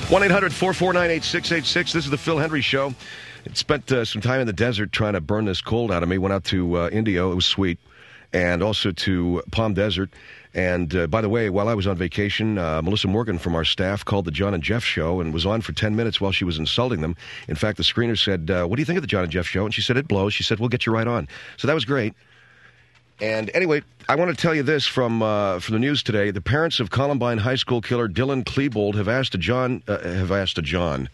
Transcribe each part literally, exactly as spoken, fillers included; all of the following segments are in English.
one eight hundred four four nine eight six eight six. This is the Phil Hendry Show. I spent uh, some time in the desert trying to burn this cold out of me. Went out to uh, Indio. It was sweet. And also to Palm Desert. And uh, by the way, while I was on vacation, uh, Melissa Morgan from our staff called the John and Jeff Show and was on for ten minutes while she was insulting them. In fact, the screener said, uh, what do you think of the John and Jeff Show? And she said, it blows. She said, we'll get you right on. So that was great. And anyway, I want to tell you this from uh, from the news today. The parents of Columbine High School killer Dylan Klebold have asked a John uh, have asked a John.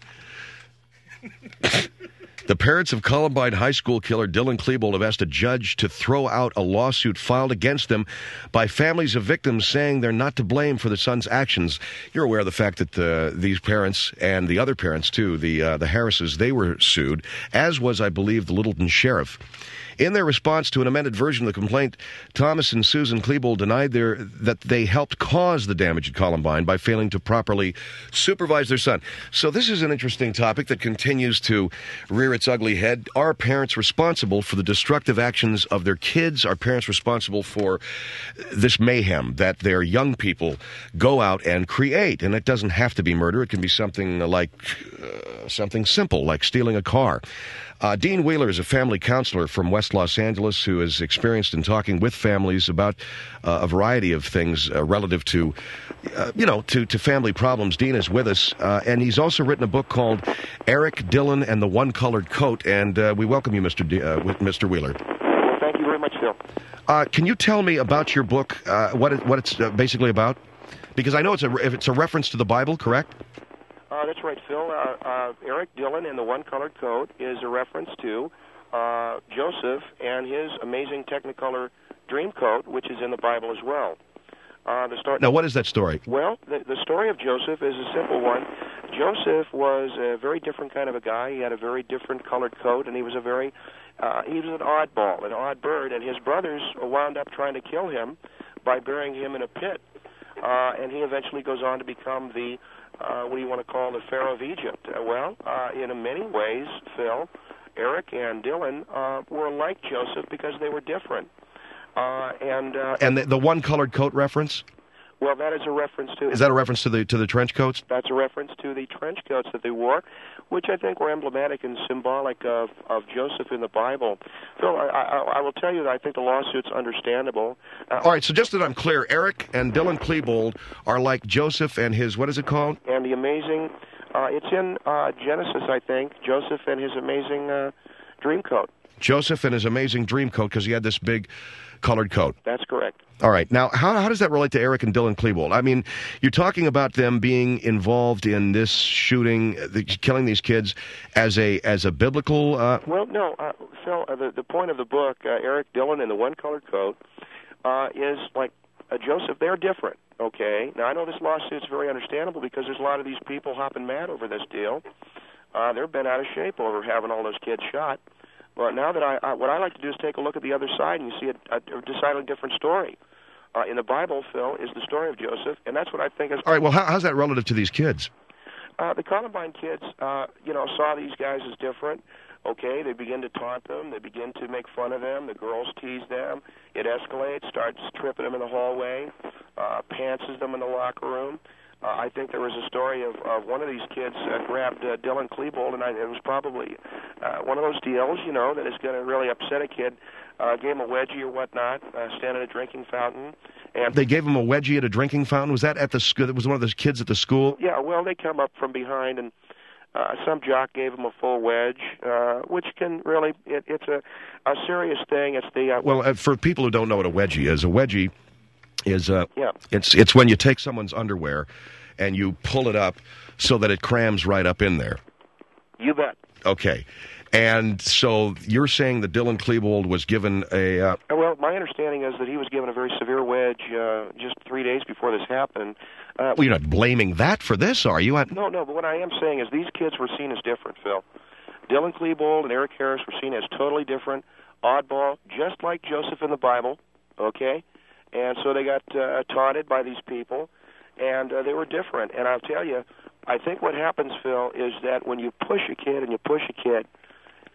The parents of Columbine High School killer Dylan Klebold have asked a judge to throw out a lawsuit filed against them by families of victims saying they're not to blame for the son's actions. You're aware of the fact that uh, these parents and the other parents, too, the uh, the Harrises, they were sued, as was, I believe, the Littleton sheriff. In their response to an amended version of the complaint, Thomas and Susan Klebold denied their, that they helped cause the damage at Columbine by failing to properly supervise their son. So this is an interesting topic that continues to rear its ugly head. Are parents responsible for the destructive actions of their kids? Are parents responsible for this mayhem that their young people go out and create? And it doesn't have to be murder. It can be something like uh, something simple, like stealing a car. Uh, Dean Wheeler is a family counselor from West Los Angeles who is experienced in talking with families about uh, a variety of things uh, relative to, uh, you know, to, to family problems. Dean is with us, uh, and he's also written a book called Eric, Dylan, and the One-Colored Coat, and uh, we welcome you, Mister D- uh, Mister Wheeler. Well, thank you very much, Phil. Uh, can you tell me about your book, uh, what, it, what it's uh, basically about? Because I know it's a, if it's a reference to the Bible, correct? Uh, that's right, Phil. Uh, uh, Eric Dylan and the One-Colored Coat is a reference to uh, Joseph and his amazing Technicolor dream coat, which is in the Bible as well. Uh, the story. Now, what is that story? Well, the, the story of Joseph is a simple one. Joseph was a very different kind of a guy. He had a very different colored coat, and he was a very, uh, he was an oddball, an odd bird, and his brothers wound up trying to kill him by burying him in a pit. Uh, and he eventually goes on to become the Uh, what do you want to call the Pharaoh of Egypt? Uh, well, uh, in many ways, Phil, Eric and Dylan uh, were like Joseph because they were different. Uh, and uh, and the, the one-colored coat reference? Well, that is a reference to... Is that a reference to the to the trench coats? That's a reference to the trench coats that they wore, which I think were emblematic and symbolic of, of Joseph in the Bible. Phil, I, I, I will tell you that I think the lawsuit's understandable. Uh, All right, so just that I'm clear, Eric and Dylan Klebold are like Joseph and his, what is it called? And the amazing, uh, it's in uh, Genesis, I think, Joseph and his amazing uh, dream coat. Joseph and his amazing dream coat, because he had this big colored coat. That's correct. All right. Now, how how does that relate to Eric and Dylan Klebold? I mean, you're talking about them being involved in this shooting, the, killing these kids, as a as a biblical. Uh... Well, no, uh, Phil. Uh, the the point of the book, uh, Eric, Dylan, and the One-Colored Coat, uh, is like uh, Joseph. They're different. Okay. Now I know this lawsuit's very understandable because there's a lot of these people hopping mad over this deal. Uh, they're bent out of shape over having all those kids shot. But now that I, I what I like to do is take a look at the other side and you see a, a, a decidedly different story. Uh, in the Bible, Phil, is the story of Joseph, and that's what I think is... All right, well, how, how's that relative to these kids? Uh, the Columbine kids, uh, you know, saw these guys as different. Okay, they begin to taunt them. They begin to make fun of them. The girls tease them. It escalates, starts tripping them in the hallway, uh, pantses them in the locker room. Uh, I think there was a story of, of one of these kids uh, grabbed uh, Dylan Klebold, and I, it was probably uh, one of those deals, you know, that is going to really upset a kid. Uh, gave him a wedgie or whatnot, uh, stand at a drinking fountain. And they gave him a wedgie at a drinking fountain? Was that at the school? That was one of those kids at the school? Yeah, well, they come up from behind, and uh, some jock gave him a full wedge, uh, which can really, it, it's a, a serious thing. It's the... Uh, well, uh, for people who don't know what a wedgie is, a wedgie is... Uh, yeah. It's, it's when you take someone's underwear and you pull it up so that it crams right up in there. You bet. Okay. And so you're saying that Dylan Klebold was given a... Uh... Well, my understanding is that he was given a very severe wedge uh, just three days before this happened. Uh, well, you're not blaming that for this, are you? I... No, no, but what I am saying is these kids were seen as different, Phil. Dylan Klebold and Eric Harris were seen as totally different, oddball, just like Joseph in the Bible, okay? And so they got uh, taunted by these people, and uh, they were different. And I'll tell you, I think what happens, Phil, is that when you push a kid and you push a kid,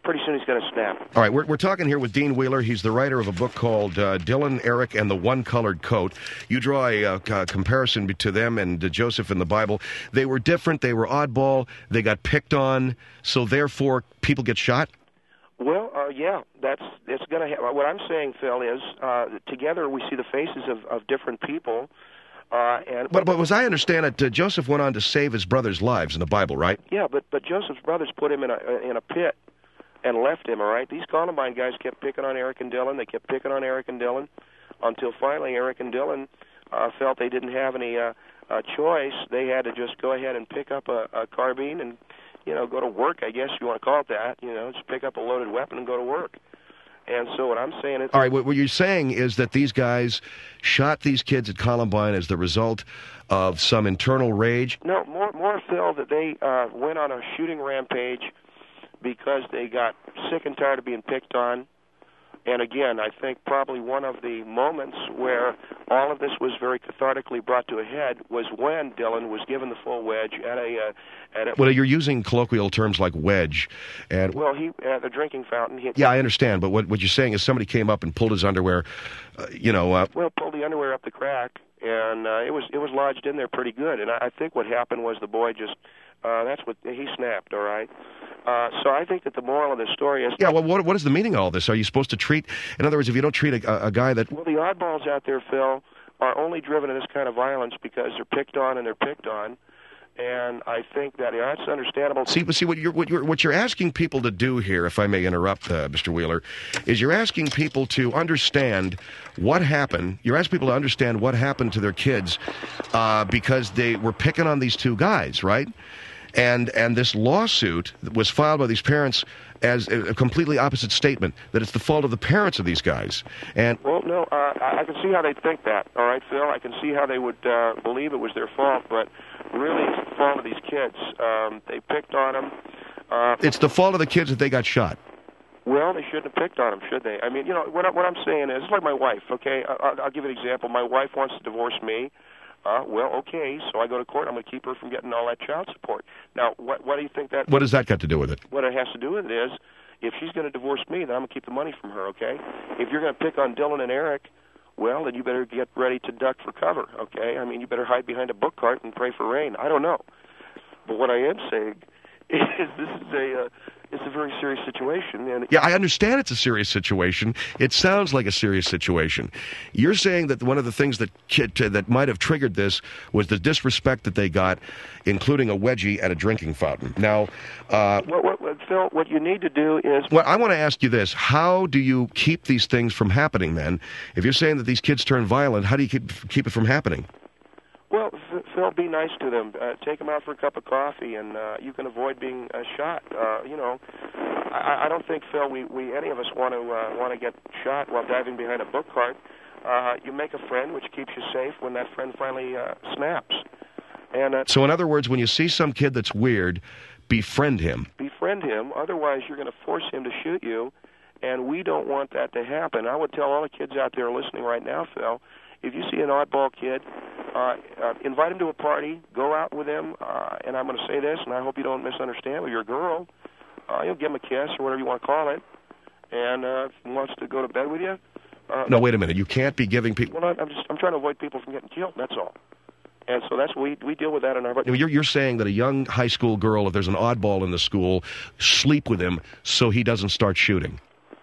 pretty soon he's going to snap. All right, we're, we're talking here with Dean Wheeler. He's the writer of a book called uh, Dylan, Eric, and the One-Colored Coat. You draw a uh, uh, comparison to them and uh, Joseph in the Bible. They were different. They were oddball. They got picked on. So therefore, people get shot? Well, uh, yeah, that's it's going to happen. What I'm saying, Phil, is uh, together we see the faces of, of different people. Uh, and but, but as I understand it, uh, Joseph went on to save his brothers' lives in the Bible, right? Yeah, but but Joseph's brothers put him in a in a pit and left him. All right, these Columbine guys kept picking on Eric and Dylan. They kept picking on Eric and Dylan until finally Eric and Dylan uh, felt they didn't have any uh, uh, choice. They had to just go ahead and pick up a, a carbine and you know go to work. I guess you want to call it that. You know, just pick up a loaded weapon and go to work. And so what I'm saying is... All right, what, what you're saying is that these guys shot these kids at Columbine as the result of some internal rage? No, more, more Phil, that they uh, went on a shooting rampage because they got sick and tired of being picked on. And again, I think probably one of the moments where all of this was very cathartically brought to a head was when Dylan was given the full wedge at a... Uh, at a well, you're using colloquial terms like wedge. And well, he at the drinking fountain... He, yeah, I understand, but what, what you're saying is somebody came up and pulled his underwear, uh, you know... Uh, well, pulled the underwear up the crack, and uh, it was it was lodged in there pretty good. And I, I think what happened was the boy just... Uh, that's what... He snapped, all right? Uh, so I think that the moral of the story is... Yeah, well, what, what is the meaning of all this? Are you supposed to treat... In other words, if you don't treat a, a guy that... Well, the oddballs out there, Phil, are only driven to this kind of violence because they're picked on and they're picked on. And I think that yeah, that's understandable. See, see what you're, what you're what you're asking people to do here, if I may interrupt, uh, Mister Wheeler, is you're asking people to understand what happened. You're asking people to understand what happened to their kids uh, because they were picking on these two guys, right? And and this lawsuit was filed by these parents as a completely opposite statement, that it's the fault of the parents of these guys. And well, no, uh, I can see how they think that. All right, Phil, I can see how they would uh, believe it was their fault, but really it's the fault of these kids. Um, they picked on them. Uh, it's the fault of the kids that they got shot. Well, they shouldn't have picked on them, should they? I mean, you know, what, I, what I'm saying is, it's like my wife, okay? I, I'll, I'll give you an example. My wife wants to divorce me. Uh, well, okay, so I go to court. I'm going to keep her from getting all that child support. Now, what, what do you think that... What does that got to do with it? What it has to do with it is, if she's going to divorce me, then I'm going to keep the money from her, okay? If you're going to pick on Dylan and Eric, well, then you better get ready to duck for cover, okay? I mean, you better hide behind a book cart and pray for rain. I don't know. But what I am saying is this is a... Uh, It's a very serious situation. And yeah, I understand it's a serious situation. It sounds like a serious situation. You're saying that one of the things that that might have triggered this was the disrespect that they got, including a wedgie at a drinking fountain. Now, uh, what, what, what, Phil, what you need to do is... Well, I want to ask you this. How do you keep these things from happening, then? If you're saying that these kids turn violent, how do you keep, keep it from happening? Well, Phil, be nice to them. Uh, take them out for a cup of coffee, and uh, you can avoid being uh, shot. Uh, you know, I, I don't think, Phil, we, we any of us want to uh, want to get shot while diving behind a book cart. Uh, you make a friend, which keeps you safe when that friend finally uh, snaps. And uh, so, in other words, when you see some kid that's weird, befriend him. Befriend him. Otherwise, you're going to force him to shoot you, and we don't want that to happen. I would tell all the kids out there listening right now, Phil, if you see an oddball kid, uh, uh, invite him to a party, go out with him, uh, and I'm going to say this, and I hope you don't misunderstand, but you're a girl, uh, you'll give him a kiss or whatever you want to call it, and uh, if he wants to go to bed with you. Uh, no, wait a minute. You can't be giving people... Well, I'm just I'm trying to avoid people from getting killed, that's all. And so that's we we deal with that in our... You're, you're saying that a young high school girl, if there's an oddball in the school, sleep with him so he doesn't start shooting.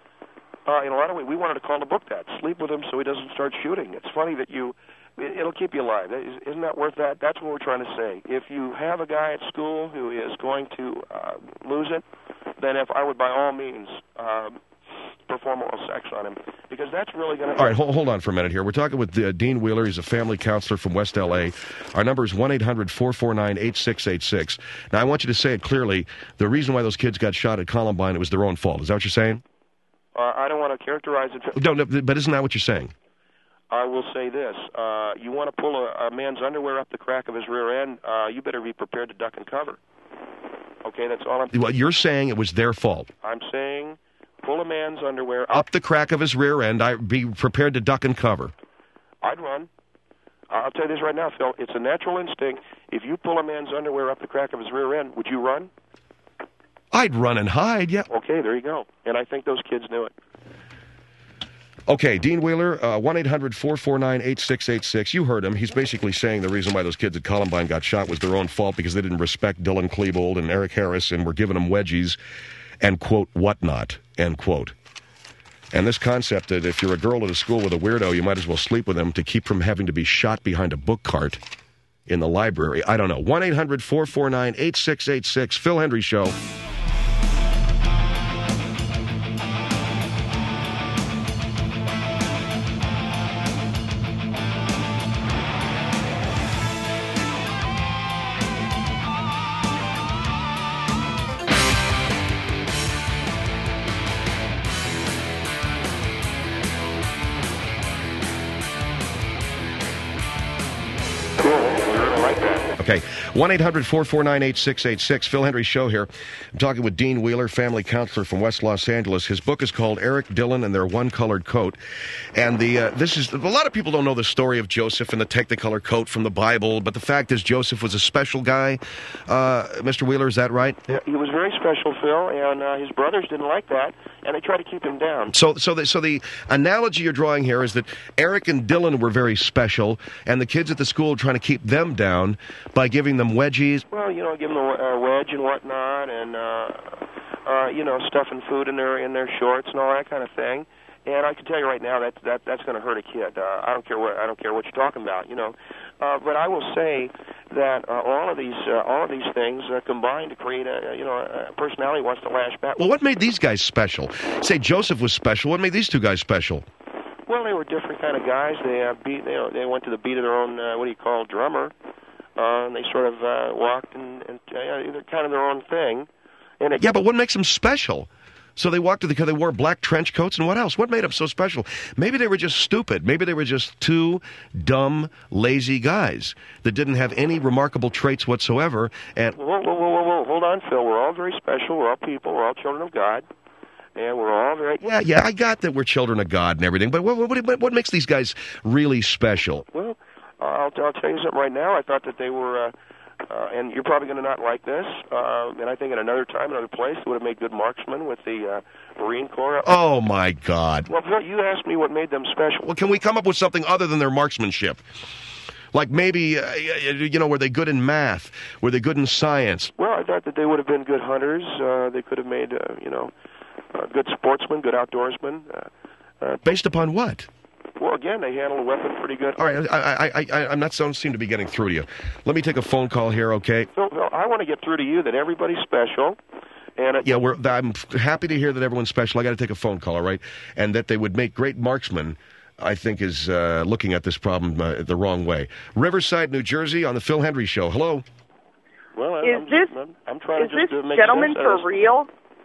Uh, in a lot of ways, we wanted to call the book that. Sleep with him so he doesn't start shooting. It's funny that you... It'll keep you alive. Isn't that worth that? That's what we're trying to say. If you have a guy at school who is going to uh, lose it, then if I would, by all means, uh, perform oral sex on him. Because that's really going to... All right, hold, hold on for a minute here. We're talking with uh, Dean Wheeler. He's a family counselor from West L A. Our number is one eight hundred four four nine eight six eight six. Now, I want you to say it clearly. The reason why those kids got shot at Columbine, it was their own fault. Is that what you're saying? Uh, I don't want to characterize it... No, no, but isn't that what you're saying? I will say this. Uh, you want to pull a, a man's underwear up the crack of his rear end, uh, you better be prepared to duck and cover. Okay, that's all I'm saying. Well, you're saying it was their fault. I'm saying pull a man's underwear up, up the crack of his rear end. I'd be prepared to duck and cover. I'd run. I'll tell you this right now, Phil. It's a natural instinct. If you pull a man's underwear up the crack of his rear end, would you run? I'd run and hide, yeah. Okay, there you go. And I think those kids knew it. Okay, Dean Wheeler, uh, one eight hundred four four nine eight six eight six. You heard him. He's basically saying the reason why those kids at Columbine got shot was their own fault because they didn't respect Dylan Klebold and Eric Harris and were giving them wedgies and, quote, whatnot, end quote. And this concept that if you're a girl at a school with a weirdo, you might as well sleep with him to keep from having to be shot behind a book cart in the library. I don't know. one eight hundred four four nine eight six eight six. Phil Hendrie Show. Okay, one eight hundred four four nine eight six eight six. Phil Hendrie Show here. I'm talking with Dean Wheeler, family counselor from West Los Angeles. His book is called Eric, Dylan, and Their One-Colored Coat. And the uh, this is a lot of people don't know the story of Joseph and the Technicolor coat from the Bible, but the fact is Joseph was a special guy. Uh, Mister Wheeler, is that right? Yeah, he was very special, Phil, and uh, his brothers didn't like that, and they tried to keep him down. So, so, the, so the analogy you're drawing here is that Eric and Dylan were very special, and the kids at the school were trying to keep them down by giving them wedgies. Well, you know, give them a, a wedge and whatnot, and uh, uh, you know, stuffing food in their in their shorts and all that kind of thing. And I can tell you right now that that that's going to hurt a kid. Uh, I don't care what I don't care what you're talking about, you know. Uh, but I will say that uh, all of these uh, all of these things uh, combine to create a you know a personality wants to lash back. Well, what made these guys special? Say Joseph was special. What made these two guys special? Well, they were different kind of guys. They uh, beat you know they went to the beat of their own uh, what do you call drummer. Uh, and they sort of uh, walked and, and uh, they're kind of their own thing. And it, yeah, but what makes them special? So they walked to the, they wore black trench coats, and what else? What made them so special? Maybe they were just stupid. Maybe they were just two dumb, lazy guys that didn't have any remarkable traits whatsoever. And whoa, whoa, whoa, whoa, whoa, hold on, Phil. We're all very special. We're all people. We're all children of God. And we're all very... Yeah, yeah, I got that we're children of God and everything, but what, what, what makes these guys really special? Well, I'll, I'll tell you something right now. I thought that they were, uh, uh, and you're probably going to not like this, uh, and I think at another time, another place, they would have made good marksmen with the uh, Marine Corps. Oh, my God. Well, you asked me what made them special. Well, can we come up with something other than their marksmanship? Like maybe, uh, you know, were they good in math? Were they good in science? Well, I thought that they would have been good hunters. Uh, they could have made, uh, you know, uh, good sportsmen, good outdoorsmen. Uh, uh, Based upon what? Well, again, they handle a weapon pretty good. All right, I, I, I, I'm not don't seem to be getting through to you. Let me take a phone call here, okay? So, so I want to get through to you that everybody's special. And it, yeah, we're, I'm happy to hear that everyone's special. I got to take a phone call, all right? And that they would make great marksmen, I think, is uh, looking at this problem uh, the wrong way. Riverside, New Jersey, on the Phil Hendrie Show. Hello. Well, I'm, is I'm, this I'm, I'm trying is to just this uh, make gentleman sense for real?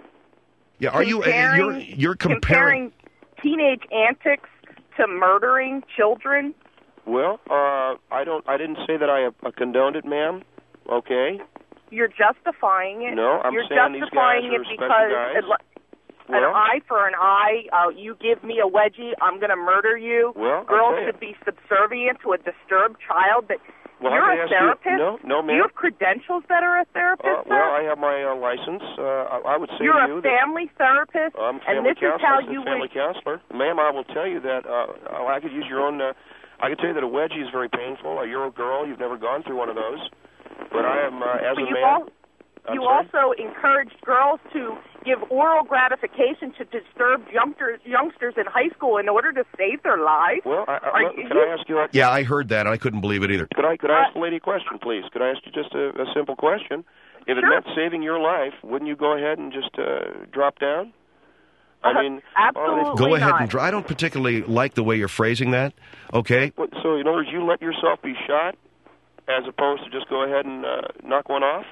Yeah, are comparing, you? Uh, you're, you're comparing, comparing teenage antics to murdering children? Well, uh, I don't. I didn't say that I uh, condoned it, ma'am. Okay. You're justifying it. No, I'm You're saying justifying these guys it are because special guys. An well, eye for an eye. Uh, you give me a wedgie, I'm going to murder you. Well, Girls okay. should be subservient to a disturbed child. That well, you're I a ask therapist. You, no, no, ma'am. Do you have credentials that are a therapist? Uh, well, I have my uh, license. Uh, I, I would say you're to you a family that, therapist, I'm a family and this counselor. is how I'm you a family would. counselor, ma'am. I will tell you that uh, I could use your own. Uh, I could tell you that a wedgie is very painful. Uh, you're a girl. You've never gone through one of those. But I am, uh, as but a you man. All, I'm you sorry? also encouraged girls to give oral gratification to disturbed youngsters, youngsters in high school in order to save their lives. Well, I, I, Are can you, I ask you? A, yeah, I heard that, and I couldn't believe it either. Could I? Could I ask uh, the lady a question, please? Could I ask you just a, a simple question? If it sure. meant saving your life, wouldn't you go ahead and just uh, drop down? I Uh, mean, absolutely oh, Go ahead not. and. Dr- I don't particularly like the way you're phrasing that. Okay. what, so, in other words, you let yourself be shot, as opposed to just go ahead and uh, knock one off.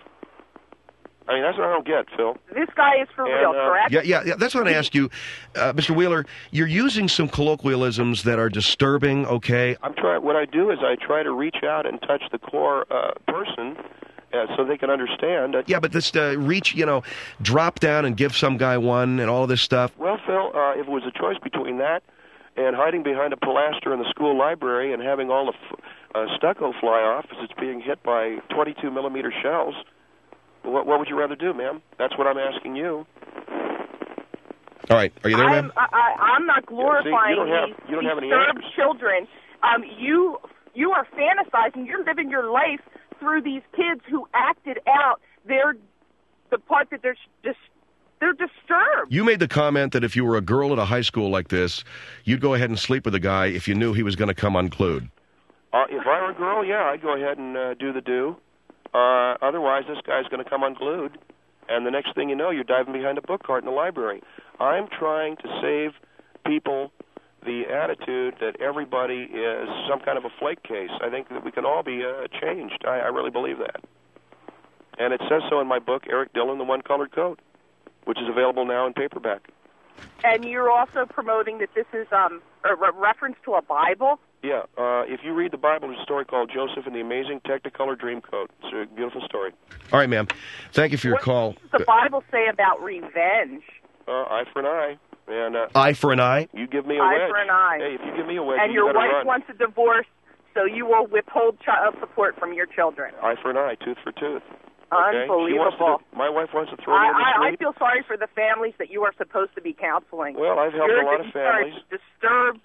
I mean, that's what I don't get, Phil. This guy is for And, real, uh, correct? Yeah, yeah, yeah. That's what I asked you, uh, Mister Wheeler. You're using some colloquialisms that are disturbing. Okay. I'm trying. What I do is I try to reach out and touch the core uh, person, uh, so they can understand. That, Yeah, but this uh, reach, you know, drop down and give some guy one and all this stuff. Well, Phil, uh, if it was a choice between that and hiding behind a pilaster in the school library and having all the f- uh, stucco fly off as it's being hit by twenty-two millimeter shells, What, what would you rather do, ma'am? That's what I'm asking you. All right. Are you there, I'm, ma'am? I, I, I'm not glorifying Yeah, see, you don't have- these you don't have any disturbed answers. children. Um, you you are fantasizing. You're living your life through these kids who acted out their the part that they're just they're disturbed. You made the comment that if you were a girl at a high school like this, you'd go ahead and sleep with a guy if you knew he was going to come unglued. Uh, if I were a girl, yeah, I'd go ahead and uh, do the do. Uh, otherwise, this guy's going to come unglued, and the next thing you know, you're diving behind a book cart in the library. I'm trying to save people the attitude that everybody is some kind of a flake case. I think that we can all be uh, changed. I, I really believe that. And it says so in my book, Eric Dillon, The One-Colored Coat, which is available now in paperback. And you're also promoting that this is um, a re- reference to a Bible? Yeah, uh, if you read the Bible, there's a story called Joseph and the Amazing Technicolor Dreamcoat. It's a beautiful story. All right, ma'am. Thank you for your What call. does the Bible say about revenge? Uh, eye for an eye. And uh, Eye for an eye? you give me a Eye wedge. for an eye. Hey, if you give me a wedge, And you your better wife run. wants a divorce, so you will withhold child support from your children. Eye for an eye, tooth for tooth. Okay? She wants Unbelievable. to, my wife wants to throw me in the I, I, I street. feel sorry for the families that you are supposed to be counseling. Well, I've helped You're a lot of just- you are families. disturbed.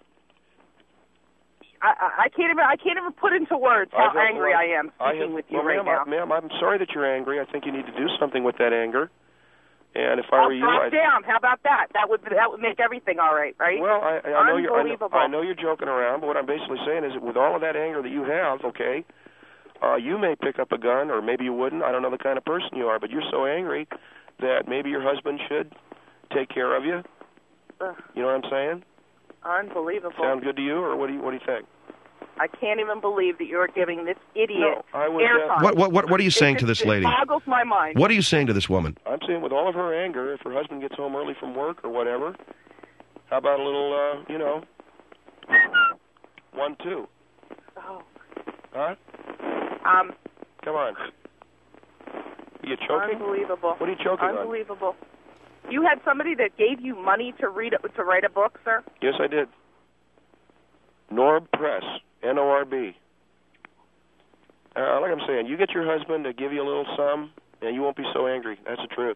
I, I, I can't even I can't even put into words how I've helped a angry lot- I am I speaking have, with you well, right ma'am, now. I, ma'am, I'm sorry that you're angry. I think you need to do something with that anger. And if I I'll were you, drop I'd... down. How about that? That would that would make everything all right, right? Well, I, I know you're I know, Unbelievable. I know you're joking around, but what I'm basically saying is that with all of that anger that you have, okay, uh, you may pick up a gun, or maybe you wouldn't. I don't know the kind of person you are, but you're so angry that maybe your husband should take care of you. Ugh, You know what I'm saying? unbelievable. Sound good to you, or what do you what do you think? I can't even believe that you're giving this idiot No, I would, uh, airtime. What, what, what, what are you It saying just- to this it lady? boggles my mind. What are you saying to this woman? I'm saying with all of her anger, if her husband gets home early from work or whatever, how about a little, uh, you know, one, two? Oh, Huh? um, Come on. Are you choking? unbelievable. What are you choking on? Unbelievable. You had somebody that gave you money to read to write a book, sir? Yes, I did. Norb Press, N O R B. Uh, like I'm saying, you get your husband to give you a little sum, and you won't be so angry. That's the truth.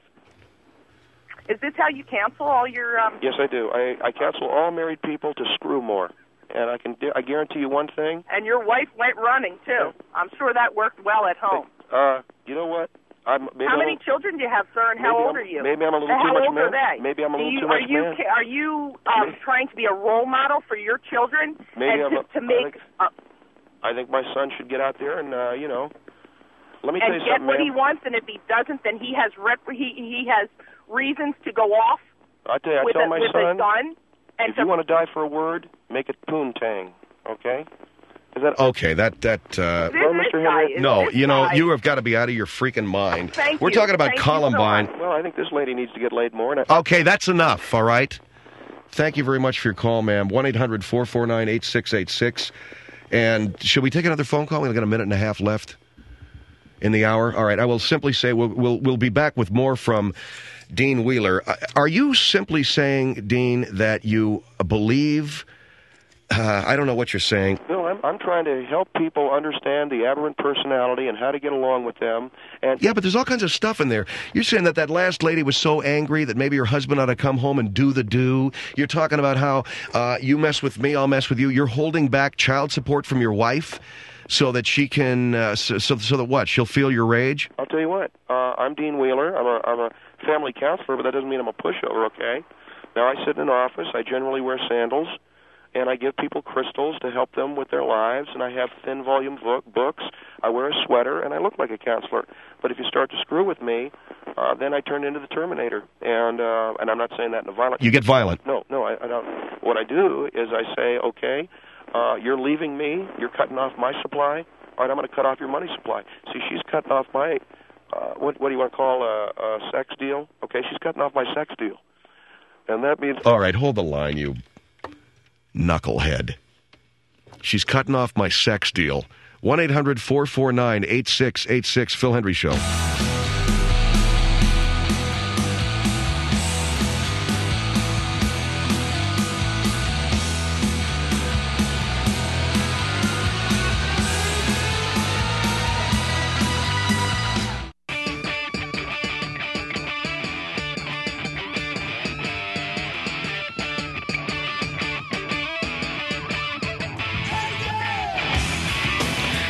Is this how you cancel all your? Um... Yes, I do. I, I counsel all married people to screw more. And I can I guarantee you one thing. And your wife went running too. I'm sure that worked well at home. Uh, you know what? I'm, maybe How I'm many a, children do you have, sir? And how maybe old I'm- are you? maybe I'm a little And too how much old man. are they? Maybe I'm a Do little you, too are much you, man. Are you um, Maybe- trying to be a role model for your children? Maybe and I'm to, a- to I make think- uh, I think my son should get out there and uh, you know. Let me tell and you get something, what ma'am. he wants. And if he doesn't, then he has rep- he he has reasons to go off I tell you, I with, tell a, my with son, a gun. And if to, you want to die for a word, make it poontang. Okay? Is that Okay, that, that, uh, this, Well, this Mister guy Henry- is, no, this you know, guy- you have got to be out of your freaking mind. Thank We're you. talking about Thank you so Columbine. much. Well, I think this lady needs to get laid more. And I, Okay, that's enough, all right? Thank you very much for your call, ma'am. one eight hundred four four nine eight six eight six. And should we take another phone call? We've got a minute and a half left in the hour. All right, I will simply say we'll, we'll, we'll be back with more from Dean Wheeler. Uh, Are you simply saying, Dean, that you believe... Uh, I don't know what you're saying. no, I'm, I'm trying to help people understand the aberrant personality and how to get along with them. And Yeah, but there's all kinds of stuff in there. You're saying that that last lady was so angry that maybe her husband ought to come home and do the do. You're talking about how uh, you mess with me, I'll mess with you. You're holding back child support from your wife so that she can, uh, so, so, so that what? She'll feel your rage? I'll tell you what. Uh, I'm Dean Wheeler. I'm a, I'm a family counselor, but that doesn't mean I'm a pushover, okay? Now, I sit in an office. I generally wear sandals. And I give people crystals to help them with their lives, and I have thin volume book, books. I wear a sweater, and I look like a counselor. But if you start to screw with me, uh, then I turn into the Terminator. And uh, and I'm not saying that in a violent... You get violent. No, no, I, I don't. What I do is I say, okay, uh, you're leaving me. You're cutting off my supply. All right, I'm going to cut off your money supply. See, she's cutting off my, uh, what, what do you want to call a, a sex deal? Okay, she's cutting off my sex deal. And that means... All right, hold the line, you knucklehead. She's cutting off my sex deal. one eight hundred four four nine eight six eight six, Phil Hendry Show.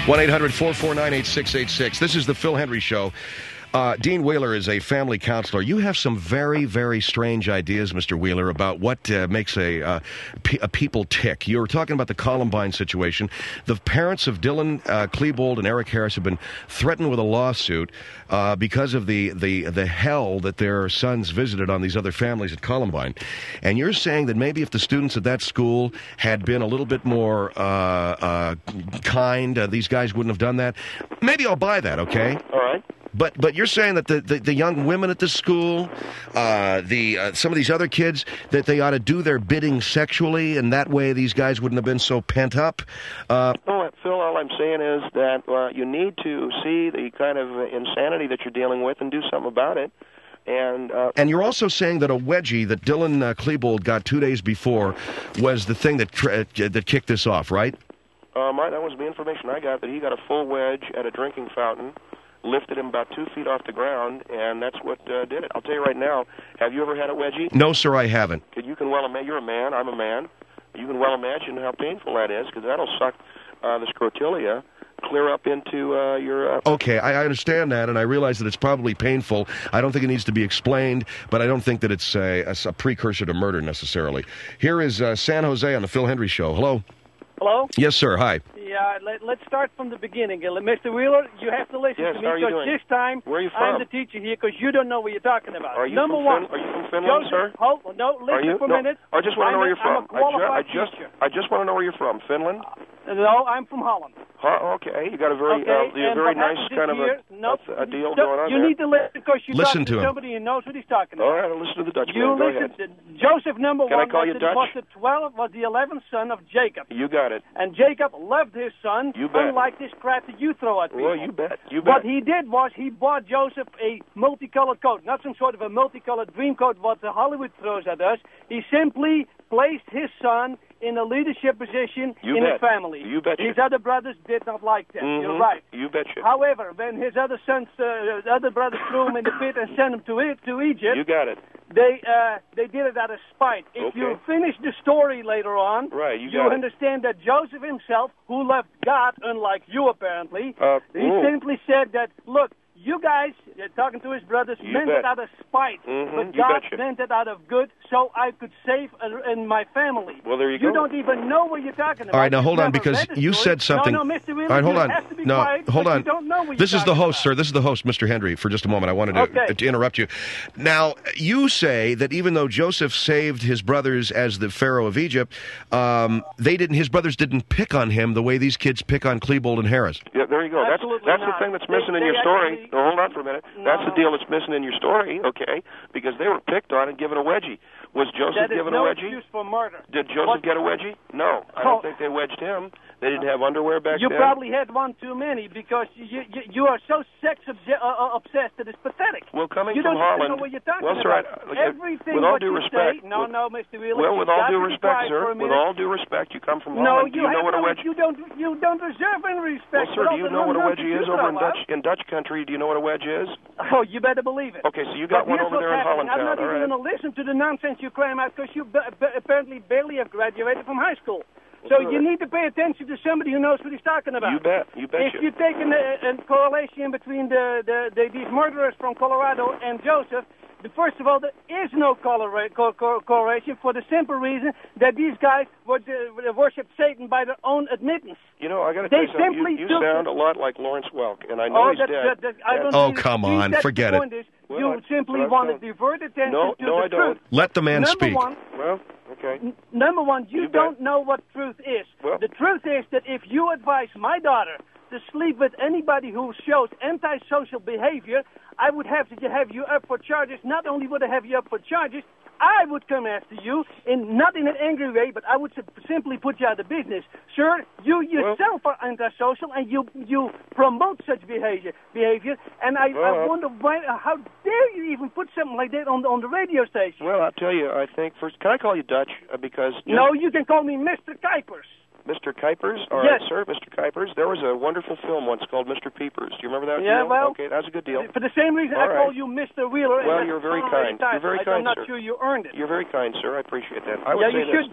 one eight hundred four four nine eight six eight six. This is the Phil Hendrie Show. Uh, Dean Wheeler is a family counselor. You have some very, very strange ideas, Mister Wheeler, about what uh, makes a, uh, pe- a people tick. You were talking about the Columbine situation. The parents of Dylan uh, Klebold and Eric Harris have been threatened with a lawsuit uh, because of the, the, the hell that their sons visited on these other families at Columbine. And you're saying that maybe if the students at that school had been a little bit more uh, uh, kind, uh, these guys wouldn't have done that. Maybe I'll buy that, okay? All right. But but you're saying that the, the, the young women at the school, uh, the uh, some of these other kids, that they ought to do their bidding sexually, and that way these guys wouldn't have been so pent up? Uh, no, Phil, all I'm saying is that uh, you need to see the kind of insanity that you're dealing with and do something about it. And uh, and you're also saying that a wedgie that Dylan uh, Klebold got two days before was the thing that tra- that kicked this off, right? Um, I, that was the information I got, that he got a full wedge at a drinking fountain, lifted him about two feet off the ground, and that's what uh, did it. I'll tell you right now, have you ever had a wedgie? No, sir, I haven't. You can well imagine, you're a man, I'm a man, you can well imagine how painful that is, because that'll suck uh, the scrotilia clear up into uh, your... Uh... Okay, I, I understand that, and I realize that it's probably painful. I don't think it needs to be explained, but I don't think that it's a, a, a precursor to murder necessarily. Here is uh, San Jose on the Phil Hendrie Show. Hello? Hello? Yes, sir. Hi. Yeah, let, let's start from the beginning. Uh, Mister Wheeler, you have to listen yes, to me, how are you because doing? this time Where are you I'm from? the teacher here, because you don't know what you're talking about. Are you Number from one. Fin- are you from Finland, Joseph, sir? Hold, no, listen Are you? for a no, minute. I just want to know where I'm a- you're from. I'm a qualified I, ju- I just, teacher. I just want to know where you're from. Finland? Uh, no, I'm from Holland. Huh, okay, you got a very, Okay, uh, you and very what nice happened kind of this a, year- nope, a, a deal no, going on You there. need to listen, because you're Listen talking to to him. somebody who knows what he's talking about. All right, I'll listen to the Dutchman. You Go listen ahead. to Joseph, number Can I one, call was, you the, Dutch? was the twelfth, was the eleventh son of Jacob. You got it. And Jacob loved his son, You bet. unlike this crap that you throw at people. Well, you bet. You bet. What he did was he bought Joseph a multicolored coat, not some sort of a multicolored dream coat what the Hollywood throws at us. He simply placed his son in a leadership position You in bet. the family. You betcha. His other brothers did not like that. Mhm. You're right. You betcha. However, when his other sons, uh, other brothers threw him in the pit and sent him to it, to Egypt, You got it. they uh, they did it out of spite. If Okay. you finish the story later on, Right, you you got it. understand that Joseph himself, who loved God, unlike you apparently, Uh, he ooh. simply said that, look, you guys, uh, talking to his brothers, You meant bet. it out of spite, Mhm, but you God betcha. meant it out of good, so I could save uh, in my family. Well, there you You go. don't even know what you're talking about. All right, now You've hold on, never because read the you story. said something. No, no, Mister Wheeler, All right, hold you on. have to be No, quiet hold because on. You don't know what this you're is the talking host, about. sir. This is the host, Mister Hendrie. For just a moment, I wanted to, Okay. to interrupt you. Now, you say that even though Joseph saved his brothers as the Pharaoh of Egypt, um, they didn't. His brothers didn't pick on him the way these kids pick on Klebold and Harris. Yeah, there you go. Absolutely that's that's not. the thing that's They- missing in they your story. actually- No, hold on for a minute. No, that's the no. deal that's missing in your story, okay? Because they were picked on and given a wedgie. Was Joseph That is given no a wedgie? excuse for murder. Did Joseph What- get a wedgie? No, I Oh. don't think they wedged him. They didn't have underwear back You then. probably had one too many, because you you, you are so sex obje- uh, uh, obsessed that it's pathetic. Well, coming You from don't even Holland, know what you're talking well, sir, about. I- look, Everything with all what due you respect, say, no, with- no, Mister Wheeler. Well, you with all got due to be respect, quiet for sir, a with minute. all due respect, you come from No, Holland. you, do you know have what a no, wedgie? you don't. You don't deserve any Well, respect. sir, for do all you the know what a nonsense wedgie you is over in throw out. Dutch in Dutch country? Do you know what a wedge is? Oh, you better believe it. Okay, so you got But one here's over what's there in happening. Holland I'm Town. not All even right. going to listen to the nonsense you cram out, because you b- b- apparently barely have graduated from high school. So Well, you sir. need to pay attention to somebody who knows what he's talking about. You bet. You bet. If you take an, a, a correlation between the, the, the these murderers from Colorado and Joseph, the, first of all, there is no correla- co- co- correlation for the simple reason that these guys would uh, worship Satan by their own admittance. You know, I got to They tell you something. simply You, you took sound it- a lot like Lawrence Welk, and I know Oh, he's that, dead. that, that, I Yeah. don't Oh, think- come see, on, that's forget the it. point is, Well, you that's simply what I'm want to saying. divert attention No, to no, the I don't. truth. Let the man Number speak. one, Well, okay. N- Number one, you, You bet. don't know what truth is. Well- the truth is that if you advise my daughter to sleep with anybody who shows antisocial behavior, I would have to have you up for charges. Not only would I have you up for charges, I would come after you, in not in an angry way, but I would sim- simply put you out of business. Sir, you yourself are antisocial, and you you promote such behavior. Behavior, and I, I Well, wonder why. How dare you even put something like that on the, on the radio station? Well, I'll tell you, I think first, can I call you Dutch? Uh, because No, you can call me Mister Kuipers. Mister Kuipers? All Yes. right, sir, Mister Kuipers. There was a wonderful film once called Mister Peepers. Do you remember that Yeah, deal? well, okay, that was a good deal. For the same reason All I call right. you Mister Wheeler. and Well, that's you're very an kind. title. You're very I- kind, I'm not sir. sure you earned it. You're very kind, sir. I appreciate that. I would Yeah, say you this. should be.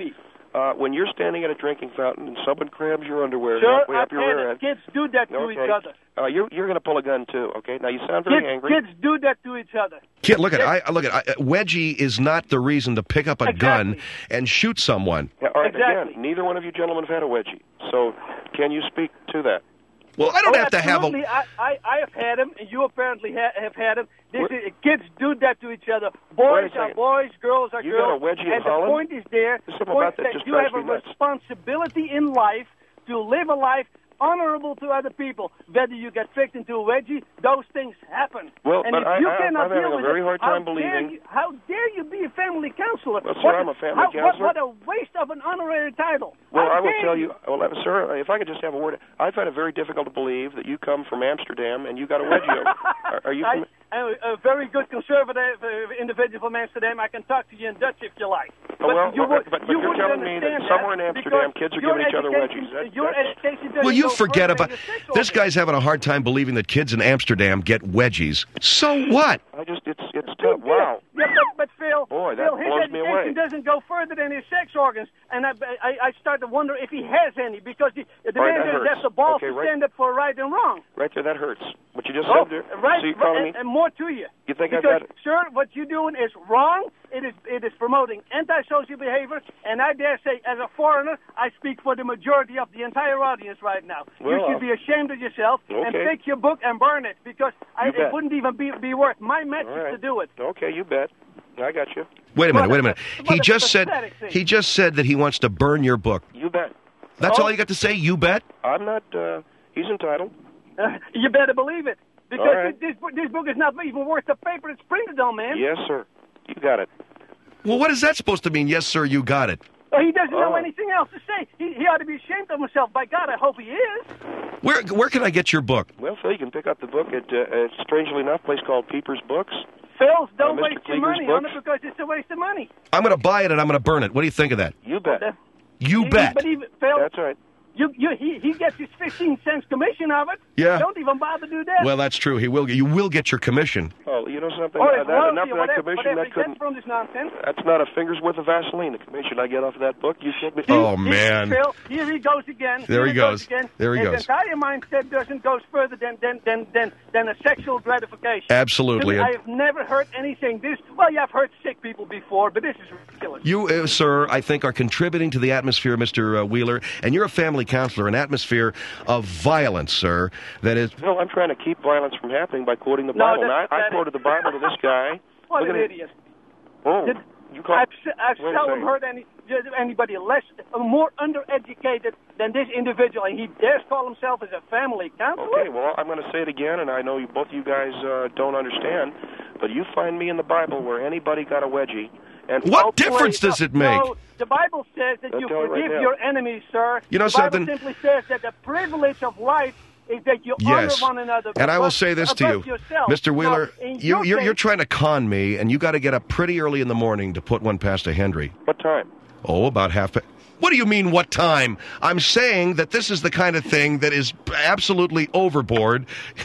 Uh, when you're standing at a drinking fountain and someone grabs your underwear Sure, halfway up I've your had rear it. end. Kids do that to Okay. each other. Uh, you're you're going to pull a gun too. Okay. Now you sound very Kids, angry. kids do that to each other. Kid, look at I look at I, Wedgie is not the reason to pick up a gun Exactly. and shoot someone. Yeah, all right. Exactly. Again, neither one of you gentlemen have had a wedgie. So, can you speak to that? Well, I don't Oh, have to have absolutely. a. I, I, I have had them, and you apparently ha- have had them. This What? is, kids do that to each other. Wait Boys a are second. boys, girls are You girls. got a wedgie in and the Holland? point is there, There's something point about that that just you drives have a me nuts. responsibility in life to live a life honorable to other people. Whether you get tricked into a wedgie, those things happen. Well, and but if I- you I- cannot I'm having deal a with very it, hard how time dare believing- you- How dare you be a family counselor? Well, sir, What- I'm a family how- counselor. What, what a waste of an honorary title. Well, How I will dare tell you, well, uh, sir, if I could just have a word. I find it very difficult to believe that you come from Amsterdam and you got a wedgie. over. Are, are you? I, From, I'm a very good conservative uh, individual from Amsterdam. I can talk to you in Dutch if you like. Oh, well, you well, would, but- but you you're wouldn't telling me that understand somewhere in Amsterdam, because kids are your giving each other education- wedgies. That- your that's- education doesn't Will you go forget further about than your sex this? organ. Guy's having a hard time believing that kids in Amsterdam get wedgies. So what? I just, it's, it's Big tough. deal. Wow. Yeah, but, but Phil, Boy, that Phil, his blows me education away. doesn't go further than his sex organs, and I, I, I start to wonder if he has any because the, the All right, man that doesn't hurts. have the balls Okay, to right. stand up for right and wrong. Right there, that hurts. What you just Oh, said there. right, So you're calling and, me? and more to you. You think I've because, got it? sir, what you're doing is wrong. It is it is promoting antisocial behavior, and I dare say, as a foreigner, I speak for the majority of the entire audience right now. Well, you should be ashamed of yourself and Okay. take your book and burn it because I, You it bet. wouldn't even be be worth my message All right. to do it. Okay, you bet. I got you. Wait a minute. What Wait a a- minute. what He a just said pathetic thing. he just said that he wants to burn your book. You bet. That's Oh. all you got to say. You bet. I'm not. Uh, he's entitled. Uh, you better believe it because All right. this, this this book is not even worth the paper it's printed on, man. Yes, sir. You got it. Well, what is that supposed to mean? Yes, sir. You got it. Well, he doesn't know Oh. anything else to say. He, he ought to be ashamed of himself. By God, I hope he is. Where where can I get your book? Well, Phil, you can pick up the book at, uh, at strangely enough, a place called Peepers Books. Phil's, don't Uh, Mister waste your Klieger's money on it books? because it's a waste of money. I'm going to buy it and I'm going to burn it. What do you think of that? You bet. That- You he- bet. But he, Phil, That's right. you, you, he, he gets his fifteen cents commission of it. Yeah. Don't even bother to do that. Well, that's true. He will. You will get your commission. Oh, you know something? or Uh, his that, royalty enough or of that whatever, commission. whatever That he couldn't. gets from this nonsense. That's not a finger's worth of Vaseline. The commission I get off of that book. You should be. Oh, See, man. Phil, here he goes again. There Here he goes. again. There he His goes. entire mindset doesn't go further than than, than, than than a sexual gratification. Absolutely. To me, I have never heard anything this. Well, yeah, I've heard sick people before, but this is ridiculous. You, uh, sir, I think are contributing to the atmosphere, Mister Uh, Wheeler, and you're a family counselor, an atmosphere of violence, sir. That is. No, I'm trying to keep violence from happening by quoting the No, Bible. that's And I, I pathetic. quoted the Bible to this guy. What Look an at it. idiot! Oh, Did- you call? I've, se- I've Wait a seldom second. heard any anybody less, uh, more undereducated than this individual, and he dares call himself as a family counselor. Okay, well, I'm going to say it again, and I know you, both you guys uh, don't understand, but you find me in the Bible where anybody got a wedgie. And What I'll difference play- does it make? No, the Bible says that I'll you tell you right forgive now. your enemies, sir. You know the Bible something? simply says that the privilege of life is that you Yes. honor one another. And I will above- say this to you, above yourself. Mister Wheeler. Now, in You, your you're, you're case- trying to con me, and you got to get up pretty early in the morning to put one past a Henry. What time? Oh, about half. Pa- what do you mean, what time? I'm saying that this is the kind of thing that is absolutely overboard.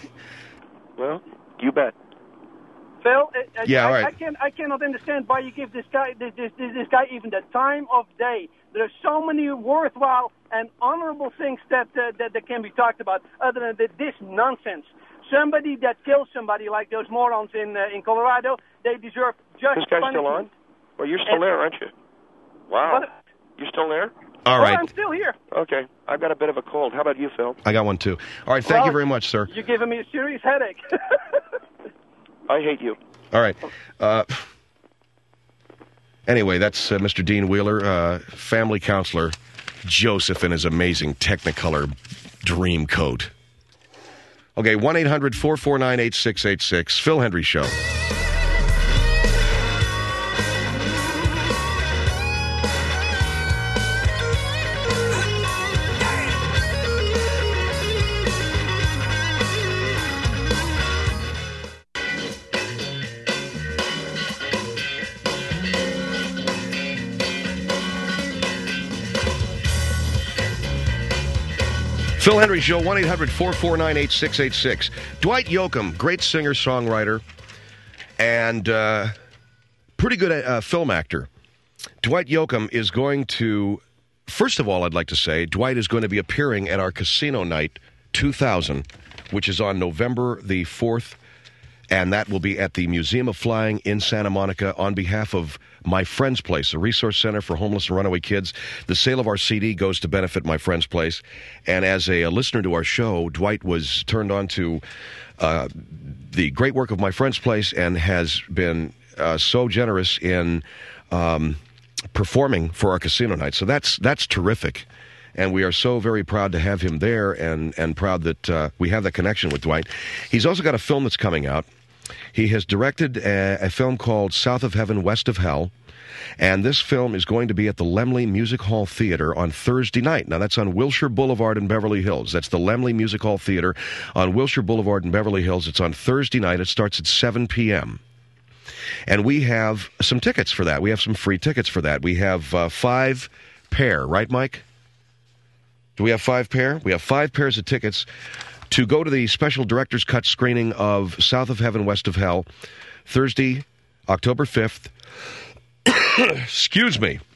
Well, you bet. Phil, uh, Yeah, I, all right. I, can, I cannot understand why you give this guy this, this, this this guy even the time of day. There are so many worthwhile and honorable things that uh, that, that can be talked about other than the, this nonsense. Somebody that kills somebody like those morons in uh, in Colorado, they deserve just This guy's punishment. still on? Well, you're still And- there, aren't you? Wow. What- You still there? All Oh, right. I'm still here. Okay. I've got a bit of a cold. How about you, Phil? I got one, too. All right. Thank Well, you very much, sir. You're giving me a serious headache. I hate you. All right. Uh, anyway, that's uh, Mister Dean Wheeler, uh, family counselor, Joseph in his amazing Technicolor dream coat. Okay, one eight hundred four four nine eight six eight six, Phil Hendry Show. Phil Hendry Show, one eight hundred four four nine eight six eight six. Dwight Yoakam, great singer-songwriter, and uh, pretty good uh, film actor. Dwight Yoakam is going to first of all, I'd like to say Dwight is going to be appearing at our Casino Night two thousand, which is on November the fourth, and that will be at the Museum of Flying in Santa Monica on behalf of My Friend's Place, a resource center for homeless and runaway kids. The sale of our C D goes to benefit My Friend's Place. And as a, a listener to our show, Dwight was turned on to uh, the great work of My Friend's Place and has been uh, so generous in um, performing for our Casino Night. So that's that's terrific. And we are so very proud to have him there and, and proud that uh, we have that connection with Dwight. He's also got a film that's coming out. He has directed a, a film called South of Heaven, West of Hell. And this film is going to be at the Laemmle Music Hall Theater on Thursday night. Now, that's on Wilshire Boulevard in Beverly Hills. That's the Laemmle Music Hall Theater on Wilshire Boulevard in Beverly Hills. It's on Thursday night. It starts at seven p.m. And we have some tickets for that. We have some free tickets for that. We have uh, five pair, right, Mike? Do we have five pair? We have five pairs of tickets to go to the special director's cut screening of South of Heaven, West of Hell, Thursday, October fifth. Excuse me.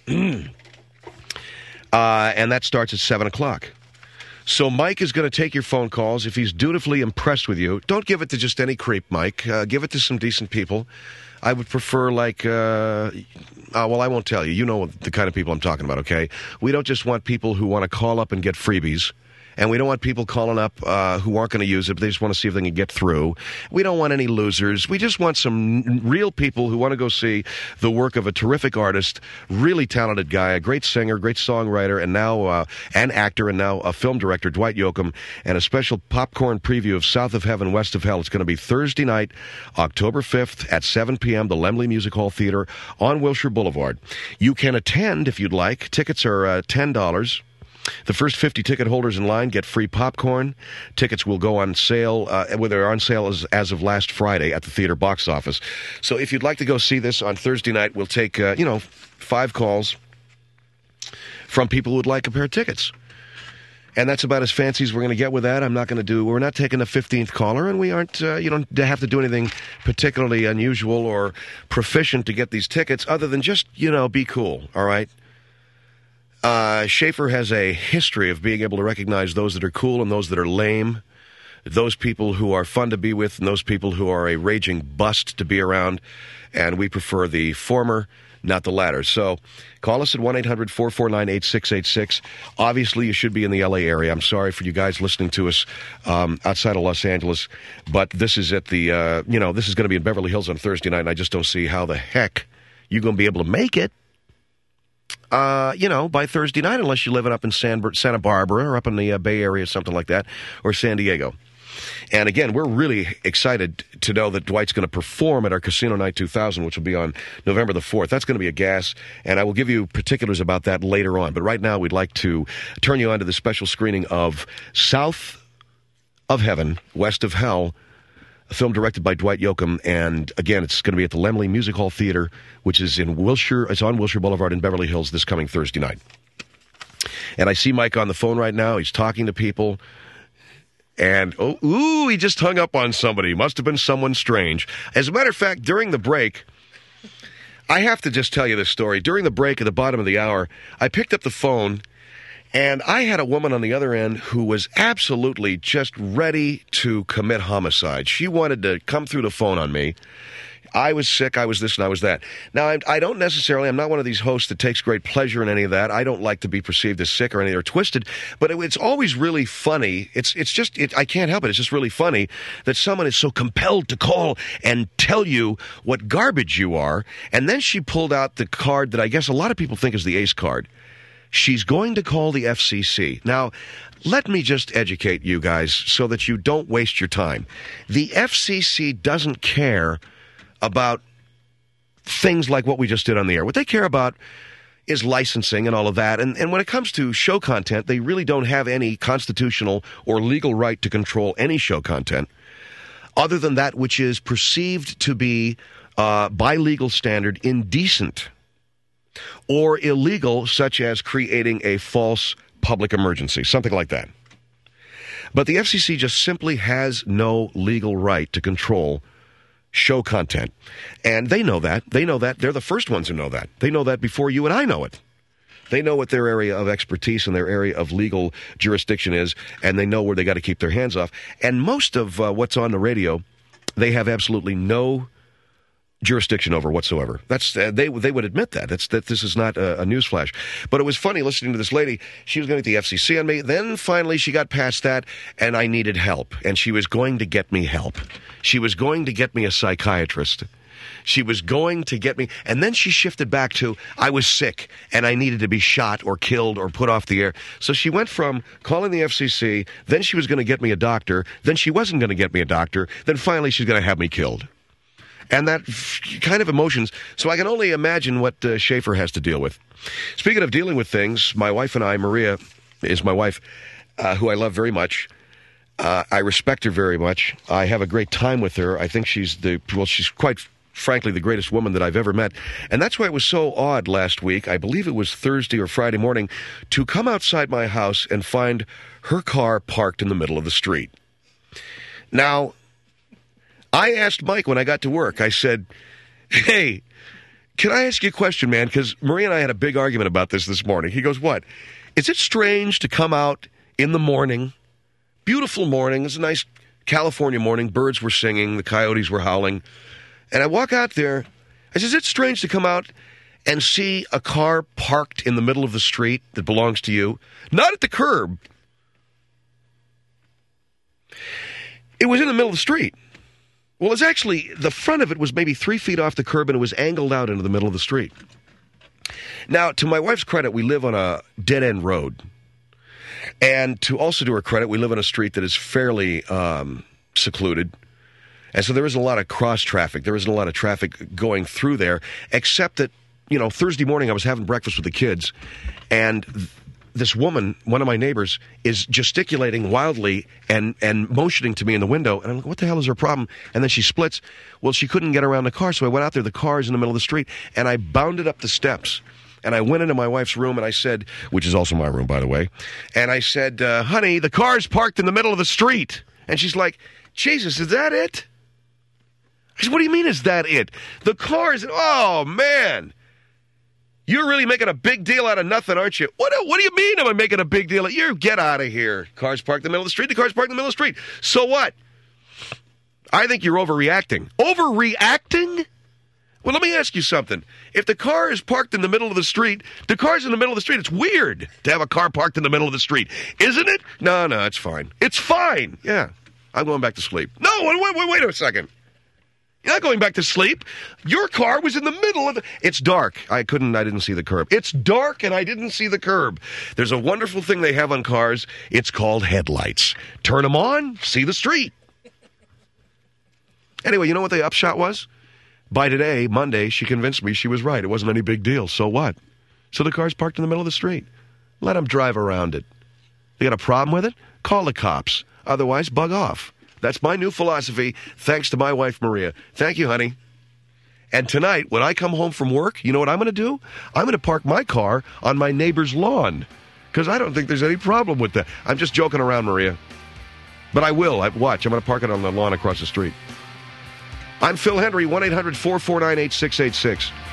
uh, and that starts at seven o'clock. So Mike is going to take your phone calls. If he's dutifully impressed with you, don't give it to just any creep, Mike. Uh, give it to some decent people. I would prefer, like, uh, uh, well, I won't tell you. You know the kind of people I'm talking about, okay? We don't just want people who want to call up and get freebies. And we don't want people calling up uh, who aren't going to use it, but they just want to see if they can get through. We don't want any losers. We just want some real people who want to go see the work of a terrific artist, really talented guy, a great singer, great songwriter, and now uh, an actor, and now a film director, Dwight Yoakam, and a special popcorn preview of South of Heaven, West of Hell. It's going to be Thursday night, October fifth at seven p.m., the Laemmle Music Hall Theater on Wilshire Boulevard. You can attend if you'd like. Tickets are uh, ten dollars. The first fifty ticket holders in line get free popcorn. Tickets will go on sale, uh, well, they're on sale as, as of last Friday at the theater box office. So if you'd like to go see this on Thursday night, we'll take, uh, you know, five calls from people who would like a pair of tickets. And that's about as fancy as we're going to get with that. I'm not going to do, we're not taking the fifteenth caller, and we aren't, uh, you don't have to do anything particularly unusual or proficient to get these tickets other than just, you know, be cool, all right? Uh, Schaefer has a history of being able to recognize those that are cool and those that are lame, those people who are fun to be with and those people who are a raging bust to be around, and we prefer the former, not the latter. So call us at one eight hundred four four nine eight six eight six. Obviously, you should be in the L A area. I'm sorry for you guys listening to us um, outside of Los Angeles, but this is at the, uh, you know, this is going to be in Beverly Hills on Thursday night, and I just don't see how the heck you're going to be able to make it. Uh, you know, by Thursday night, unless you're living up in San, Santa Barbara or up in the uh, Bay Area, something like that, or San Diego. And again, we're really excited to know that Dwight's going to perform at our Casino Night two thousand, which will be on November the fourth. That's going to be a gas, and I will give you particulars about that later on. But right now, we'd like to turn you on to the special screening of South of Heaven, West of Hell, a film directed by Dwight Yoakam, and again, it's going to be at the Laemmle Music Hall Theater, which is in Wilshire. It's on Wilshire Boulevard in Beverly Hills this coming Thursday night. And I see Mike on the phone right now. He's talking to people, and oh, ooh, he just hung up on somebody. Must have been someone strange. As a matter of fact, during the break, I have to just tell you this story. During the break at the bottom of the hour, I picked up the phone, and I had a woman on the other end who was absolutely just ready to commit homicide. She wanted to come through the phone on me. I was sick, I was this, and I was that. Now, I, I don't necessarily, I'm not one of these hosts that takes great pleasure in any of that. I don't like to be perceived as sick or anything or twisted, but it, it's always really funny. It's it's just, it, I can't help it. It's just really funny that someone is so compelled to call and tell you what garbage you are. And then she pulled out the card that I guess a lot of people think is the ace card. She's going to call the F C C. Now, let me just educate you guys so that you don't waste your time. The F C C doesn't care about things like what we just did on the air. What they care about is licensing and all of that. And, and when it comes to show content, they really don't have any constitutional or legal right to control any show content other than that which is perceived to be, uh, by legal standard, indecent or illegal, such as creating a false public emergency, something like that. But the F C C just simply has no legal right to control show content. And they know that. They know that. They're the first ones who know that. They know that before you and I know it. They know what their area of expertise and their area of legal jurisdiction is, and they know where they got to keep their hands off. And most of uh, what's on the radio, they have absolutely no jurisdiction over whatsoever. That's uh, they they would admit that. That's that. This is not a, a newsflash. But it was funny listening to this lady. She was going to get the F C C on me. Then finally she got past that, and I needed help. And she was going to get me help. She was going to get me a psychiatrist. She was going to get me, and then she shifted back to, I was sick, and I needed to be shot or killed or put off the air. So she went from calling the F C C, then she was going to get me a doctor, then she wasn't going to get me a doctor, then finally she's going to have me killed. And that kind of emotions, so I can only imagine what uh, Schaefer has to deal with. Speaking of dealing with things, my wife and I, Maria is my wife, uh, who I love very much. Uh, I respect her very much. I have a great time with her. I think she's the, well, she's quite frankly the greatest woman that I've ever met. And that's why it was so odd last week, I believe it was Thursday or Friday morning, to come outside my house and find her car parked in the middle of the street. Now, I asked Mike when I got to work, I said, hey, can I ask you a question, man? Because Maria and I had a big argument about this this morning. He goes, what? Is it strange to come out in the morning, beautiful morning, it's a nice California morning, birds were singing, the coyotes were howling, and I walk out there, I said, is it strange to come out and see a car parked in the middle of the street that belongs to you? Not at the curb. It was in the middle of the street. Well, it's actually, the front of it was maybe three feet off the curb, and it was angled out into the middle of the street. Now, to my wife's credit, we live on a dead-end road. And to also do her credit, we live on a street that is fairly um, secluded. And so there isn't a lot of cross-traffic. There isn't a lot of traffic going through there, except that, you know, Thursday morning I was having breakfast with the kids, and th- this woman, one of my neighbors, is gesticulating wildly and, and motioning to me in the window. And I'm like, what the hell is her problem? And then she splits. Well, she couldn't get around the car, so I went out there. The car's in the middle of the street. And I bounded up the steps. And I went into my wife's room, and I said, which is also my room, by the way, and I said, uh, honey, the car's parked in the middle of the street. And she's like, Jesus, is that it? I said, what do you mean, is that it? The car is, oh, man. You're really making a big deal out of nothing, aren't you? What, what do you mean am I making a big deal? You get out of here. Car's parked in the middle of the street. The car's parked in the middle of the street. So what? I think you're overreacting. Overreacting? Well, let me ask you something. If the car is parked in the middle of the street, the car's in the middle of the street. It's weird to have a car parked in the middle of the street. Isn't it? No, no, it's fine. It's fine. Yeah. I'm going back to sleep. No, wait, wait, wait a second. You're not going back to sleep. Your car was in the middle of the... It's dark. I couldn't, I didn't see the curb. It's dark and I didn't see the curb. There's a wonderful thing they have on cars. It's called headlights. Turn them on, see the street. Anyway, you know what the upshot was? By today, Monday, she convinced me she was right. It wasn't any big deal. So what? So the car's parked in the middle of the street. Let them drive around it. You got a problem with it? Call the cops. Otherwise, bug off. That's my new philosophy, thanks to my wife, Maria. Thank you, honey. And tonight, when I come home from work, you know what I'm going to do? I'm going to park my car on my neighbor's lawn, because I don't think there's any problem with that. I'm just joking around, Maria. But I will. I, watch, I'm going to park it on the lawn across the street. I'm Phil Hendry, one eight hundred four four nine eight six eight six.